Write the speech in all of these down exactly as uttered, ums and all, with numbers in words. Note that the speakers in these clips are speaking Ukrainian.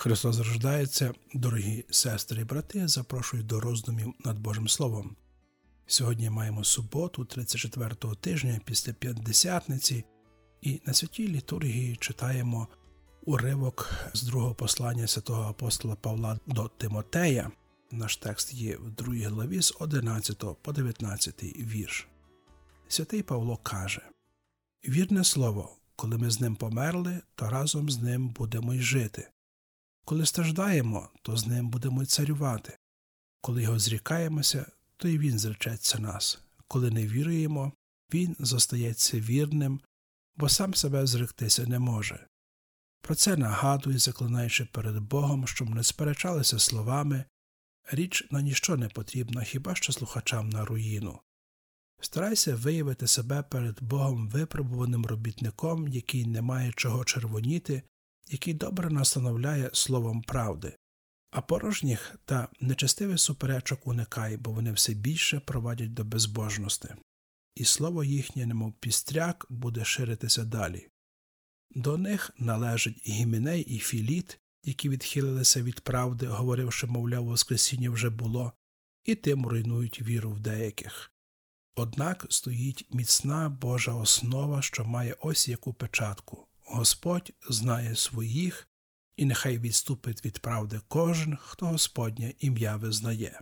Христос рождається, дорогі сестри і брати, запрошую до роздумів над Божим Словом. Сьогодні маємо суботу, тридцять четвертого тижня після П'ятдесятниці, і на святій літургії читаємо уривок з другого послання святого апостола Павла до Тимотея. Наш текст є в другій главі з одинадцятого по дев'ятнадцятий вірш. Святий Павло каже: «Вірне слово, коли ми з ним померли, то разом з ним будемо й жити. Коли страждаємо, то з ним будемо й царювати. Коли його зрікаємося, то й він зречеться нас. Коли не віруємо, він зостається вірним, бо сам себе зректися не може. Про це нагадую, заклинаючи перед Богом, щоб не сперечалися словами: річ на ніщо не потрібна, хіба що слухачам на руїну. Старайся виявити себе перед Богом випробуваним робітником, який не має чого червоніти, який добре настановляє словом правди. А порожніх та нечестивих суперечок уникай, бо вони все більше провадять до безбожності. І слово їхнє, немов пістряк, буде ширитися далі. До них належать Гіменей і Філіт, які відхилилися від правди, говоривши, мовляв, воскресіння вже було, і тим руйнують віру в деяких. Однак стоїть міцна Божа основа, що має ось яку печатку: Господь знає своїх, і нехай відступить від правди кожен, хто Господнє ім'я визнає».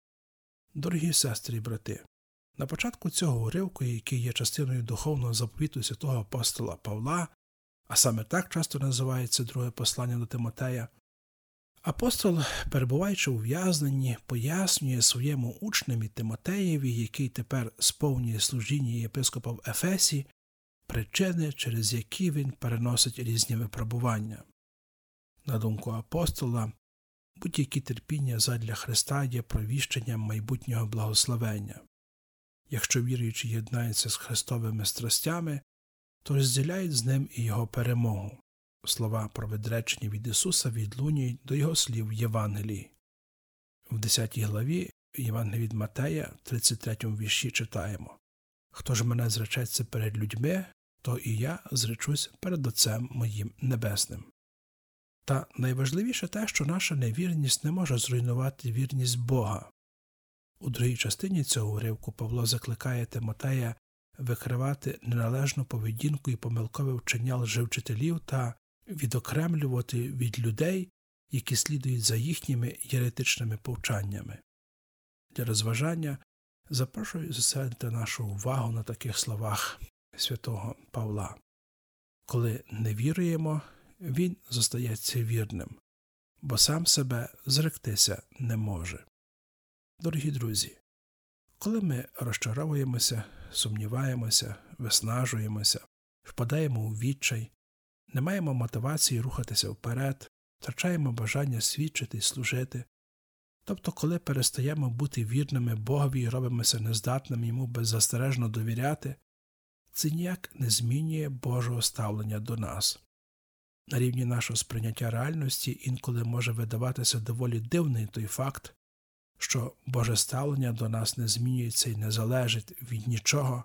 Дорогі сестри і брати, на початку цього уривку, який є частиною духовного заповіту святого апостола Павла, а саме так часто називається друге послання до Тимотея, апостол, перебуваючи у в'язненні, пояснює своєму учневі Тимотеєві, який тепер сповнює служіння єпископа в Ефесі, причини, через які він переносить різні випробування. На думку апостола, будь-які терпіння задля Христа є провіщенням майбутнього благословення. Якщо віруючі єднаються з Христовими страстями, то розділяють з ним і його перемогу. Слова про відречення від Ісуса відлунюють до його слів в Євангелії. В десятій главі Євангелія від Матея, тридцять третьому вірші читаємо: «Хто ж мене зречеться перед людьми, то і я зречусь перед Отцем моїм Небесним». Та найважливіше те, що наша невірність не може зруйнувати вірність Бога. У другій частині цього уривку Павло закликає Тимотея викривати неналежну поведінку і помилкове вчення лжевчителів та відокремлювати від людей, які слідують за їхніми єретичними повчаннями. Для розважання запрошую зосередити нашу увагу на таких словах святого Павла: «Коли не віруємо, він зостається вірним, бо сам себе зректися не може». Дорогі друзі, коли ми розчаровуємося, сумніваємося, виснажуємося, впадаємо у відчай, не маємо мотивації рухатися вперед, втрачаємо бажання свідчити і служити, тобто коли перестаємо бути вірними Богові і робимося нездатними йому беззастережно довіряти, це ніяк не змінює Божого ставлення до нас. На рівні нашого сприйняття реальності інколи може видаватися доволі дивний той факт, що Боже ставлення до нас не змінюється і не залежить від нічого,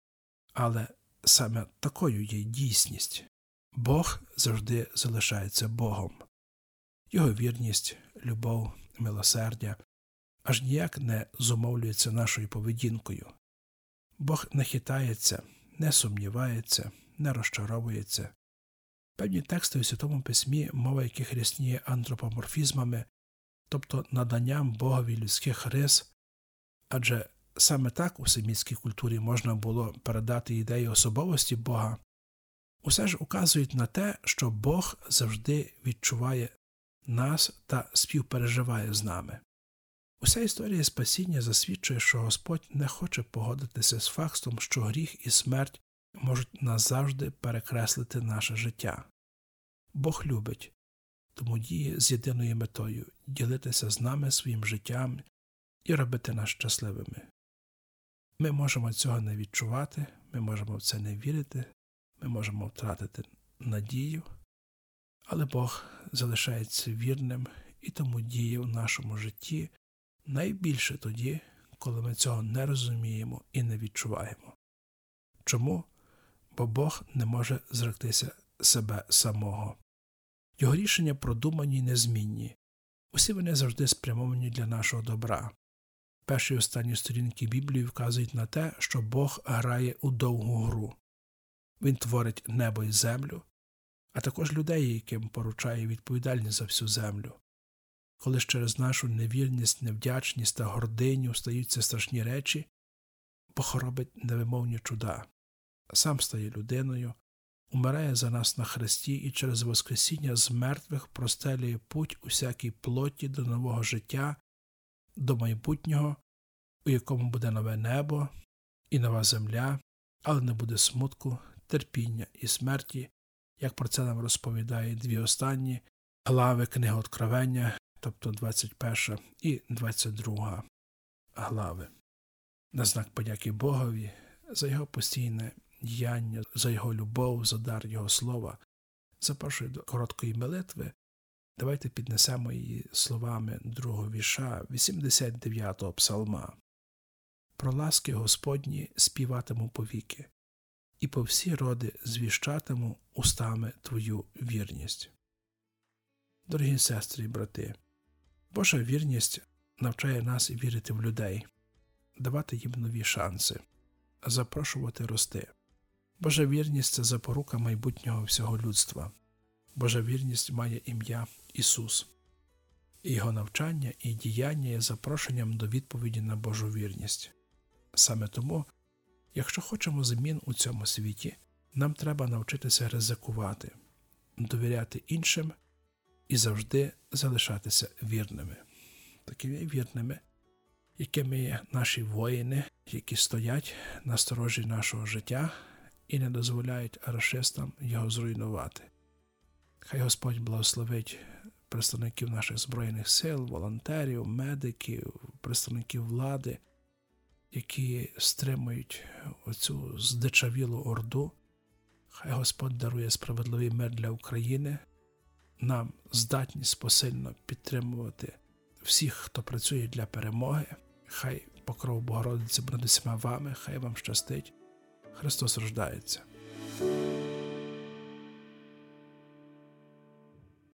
але саме такою є дійсність. Бог завжди залишається Богом. Його вірність, любов, милосердя аж ніяк не зумовлюється нашою поведінкою. Бог не хитається, не сумнівається, не розчаровується. Певні тексти у Святому Письмі, мова яких рясніє антропоморфізмами, тобто наданням Богові людських рис, адже саме так у семітській культурі можна було передати ідею особовості Бога, усе ж указують на те, що Бог завжди відчуває нас та співпереживає з нами. Уся історія спасіння засвідчує, що Господь не хоче погодитися з фактом, що гріх і смерть можуть назавжди перекреслити наше життя. Бог любить, тому діє з єдиною метою – ділитися з нами своїм життям і робити нас щасливими. Ми можемо цього не відчувати, ми можемо в це не вірити, ми можемо втратити надію, але Бог залишається вірним і тому діє в нашому житті найбільше тоді, коли ми цього не розуміємо і не відчуваємо. Чому? Бо Бог не може зректися себе самого. Його рішення продумані й незмінні. Усі вони завжди спрямовані для нашого добра. Перші і останні сторінки Біблії вказують на те, що Бог грає у довгу гру. Він творить небо і землю, а також людей, яким поручає відповідальність за всю землю. Коли ж через нашу невірність, невдячність та гординю стаються страшні речі, Бог робить невимовні чуда. Сам стає людиною, умирає за нас на хресті і через воскресіння з мертвих простелює путь усякій плоті до нового життя, до майбутнього, у якому буде нове небо і нова земля, але не буде смутку, терпіння і смерті, як про це нам розповідають дві останні глави книги Откровення, тобто двадцять перша і двадцять друга глави. На знак подяки Богові за його постійне діяння, за його любов, за дар його слова, запрошую до короткої молитви. Давайте піднесемо її словами другого вірша вісімдесят дев'ятого псалма. «Про ласки Господні співатиму повіки, і по всі роди звіщатиму устами Твою вірність». Дорогі сестри і брати, Божа вірність навчає нас вірити в людей, давати їм нові шанси, запрошувати рости. Божа вірність – це запорука майбутнього всього людства. Божа вірність має ім'я Ісус. І Його навчання і діяння є запрошенням до відповіді на Божу вірність. Саме тому, якщо хочемо змін у цьому світі, нам треба навчитися ризикувати, довіряти іншим і завжди залишатися вірними. Такими вірними, якими є наші воїни, які стоять на сторожі нашого життя і не дозволяють рашистам його зруйнувати. Хай Господь благословить представників наших Збройних сил, волонтерів, медиків, представників влади, які стримують оцю здичавілу орду. Хай Господь дарує справедливий мир для України, нам здатність посильно підтримувати всіх, хто працює для перемоги. Хай покров Богородиці буде над усіма вами, хай вам щастить. Христос рождається.